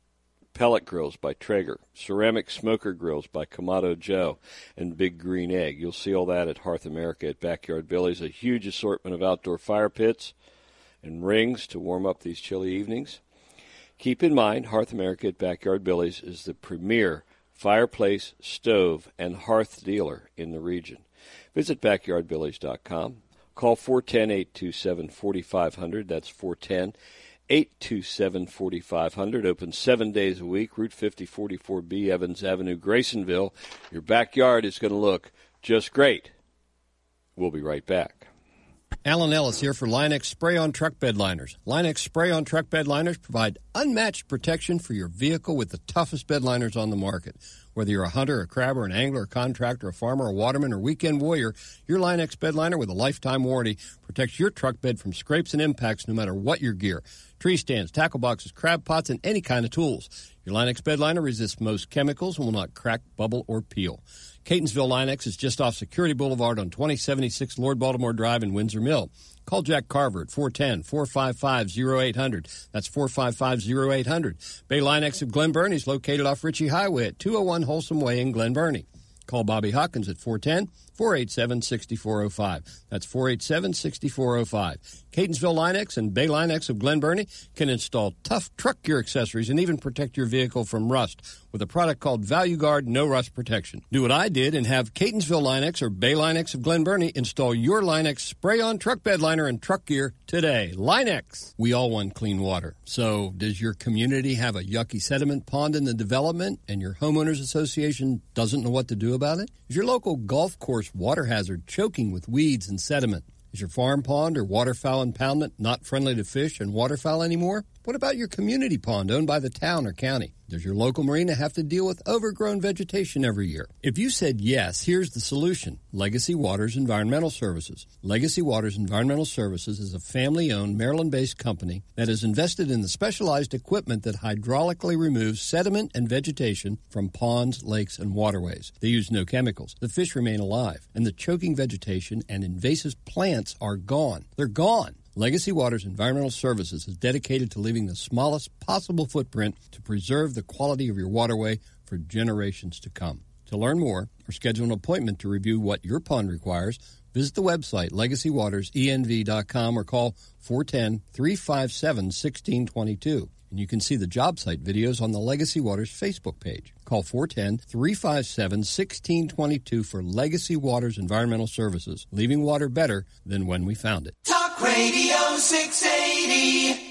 pellet grills by Traeger, ceramic smoker grills by Kamado Joe, and Big Green Egg. You'll see all that at Hearth America at Backyard Billy's. A huge assortment of outdoor fire pits and rings to warm up these chilly evenings. Keep in mind, Hearth America at Backyard Billy's is the premier fireplace, stove, and hearth dealer in the region. Visit backyard billies dot com. Call four one zero, eight two seven, four five zero zero. That's four one zero, eight two seven, four five zero zero. Open seven days a week. Route fifty, forty-four B, Evans Avenue, Graysonville. Your backyard is going to look just great. We'll be right back. Alan Ellis here for Line-X Spray-On Truck Bed Liners. Line-X Spray-On Truck Bed Liners provide unmatched protection for your vehicle with the toughest bed liners on the market. Whether you're a hunter, a crabber, an angler, a contractor, a farmer, a waterman, or weekend warrior, your Line-X bed liner with a lifetime warranty protects your truck bed from scrapes and impacts no matter what your gear. Tree stands, tackle boxes, crab pots, and any kind of tools. Your Line-X bed liner resists most chemicals and will not crack, bubble, or peel. Catonsville Line-X is just off Security Boulevard on twenty seventy-six Lord Baltimore Drive in Windsor Mill. Call Jack Carver at four one zero, four five five, zero eight zero zero. That's four five five, zero eight zero zero. Bay Line-X of Glen Burnie is located off Ritchie Highway at two oh one Wholesome Way in Glen Burnie. Call Bobby Hawkins at four one zero, four eight seven, six four zero five. That's four eight seven, six four zero five. Catonsville Line-X and Bay Line-X of Glen Burnie can install tough truck gear accessories and even protect your vehicle from rust with a product called Value Guard No Rust Protection. Do what I did and have Catonsville Line-X or Bay Line-X of Glen Burnie install your Line-X spray-on truck bed liner and truck gear today. Line-X. We all want clean water. So does your community have a yucky sediment pond in the development and your homeowners association doesn't know what to do about it? Is your local golf course water hazard choking with weeds and sediment? Is your farm pond or waterfowl impoundment not friendly to fish and waterfowl anymore? What about your community pond owned by the town or county? Does your local marina have to deal with overgrown vegetation every year? If you said yes, here's the solution. Legacy Waters Environmental Services. Legacy Waters Environmental Services is a family-owned Maryland-based company that has invested in the specialized equipment that hydraulically removes sediment and vegetation from ponds, lakes, and waterways. They use no chemicals. The fish remain alive, and the choking vegetation and invasive plants are gone. They're gone. Legacy Waters Environmental Services is dedicated to leaving the smallest possible footprint to preserve the quality of your waterway for generations to come. To learn more or schedule an appointment to review what your pond requires, visit the website legacy waters e n v dot com or call four one zero, three five seven, one six two two. And you can see the job site videos on the Legacy Waters Facebook page. Call four one zero, three five seven, one six two two for Legacy Waters Environmental Services, leaving water better than when we found it. Talk Radio six eighty,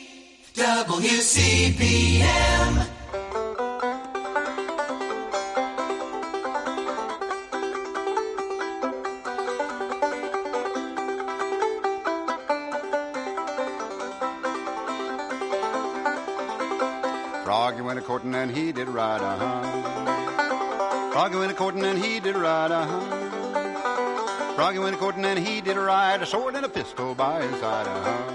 W C P M. Froggy went a-courtin' and he did right, uh-huh. Froggy went a-courtin' and he did right, uh-huh. Froggy went a-courting and he did ride, a sword and a pistol by his side. Uh-huh.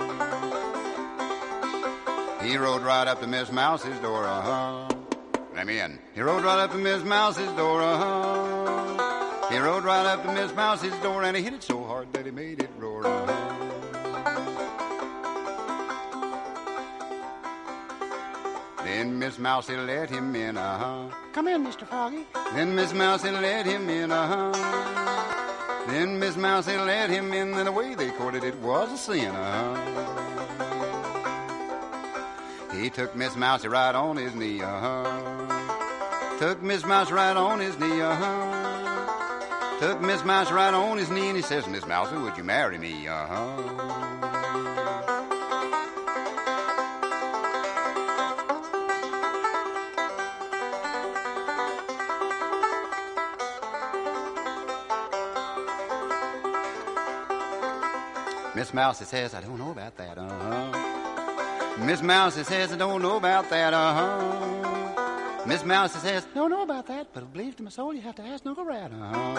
He rode right up to Miss Mouse's door, uh-huh. Let me in. He rode right up to Miss Mouse's door, uh-huh. He rode right up to Miss Mouse's door, and he hit it so hard that he made it roar, uh-huh. Then Miss Mousey let him in, uh-huh. Come in, Mister Froggy. Then Miss Mousey let him in, uh-huh. Then Miss Mousey let him in, and the way they courted it was a sin, uh-huh. He took Miss Mousey right on his knee, uh-huh. Took Miss Mouse right on his knee, uh-huh. Took Miss Mouse right on his knee, and he says, Miss Mousey, would you marry me, uh-huh. Miss Mousey says, I don't know about that, uh-huh. Miss Mousey says, I don't know about that, uh-huh. Miss Mousey says, don't know about that, but I believe to my soul you have to ask Uncle Rat, uh-huh.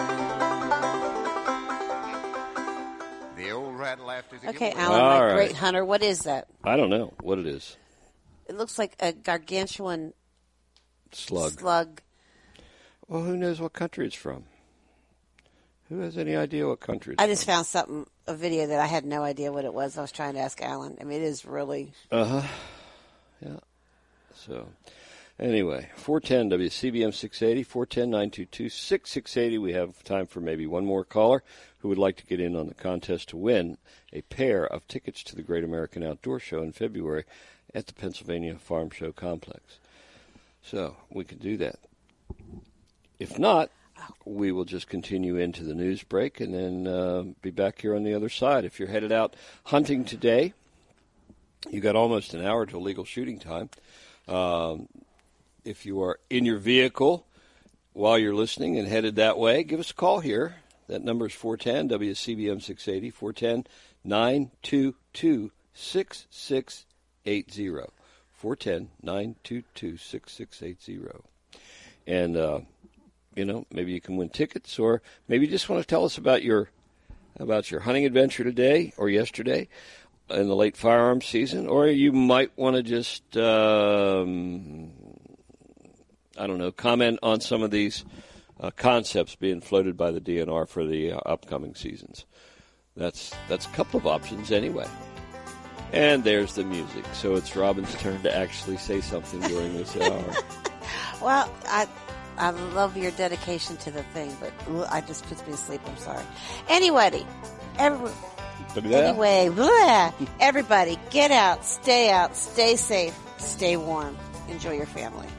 The old rat laughed as he Okay, gave Alan, All my right. great hunter, what is that? I don't know what it is. It looks like a gargantuan Slug. slug. Well, who knows what country it's from? Who has any idea what country it's I just from? found something, a video that I had no idea what it was. I was trying to ask Alan. I mean, it is really... Uh-huh. Yeah. So, anyway, four ten W C B M six eighty, four ten, nine two two, six six eight zero. We have time for maybe one more caller who would like to get in on the contest to win a pair of tickets to the Great American Outdoor Show in February at the Pennsylvania Farm Show Complex. So, we could do that. If not, we will just continue into the news break and then uh, be back here on the other side. If you're headed out hunting today, you got almost an hour to legal shooting time. Um, if you are in your vehicle while you're listening and headed that way, give us a call here. That number is four one zero W C B M six eighty, four one zero, nine two two, six six eight zero, four one zero, nine two two, six six eight zero. And, uh, you know, maybe you can win tickets, or maybe you just want to tell us about your about your hunting adventure today or yesterday in the late firearms season, or you might want to just, um, I don't know, comment on some of these uh, concepts being floated by the D N R for the uh, upcoming seasons. That's that's a couple of options anyway. And there's the music. So it's Robin's turn to actually say something during this hour. Well, I... I love your dedication to the thing, but I just puts me to sleep. I'm sorry. Anyway, every, anyway, blah, everybody, get out, stay out, stay safe, stay warm, enjoy your family.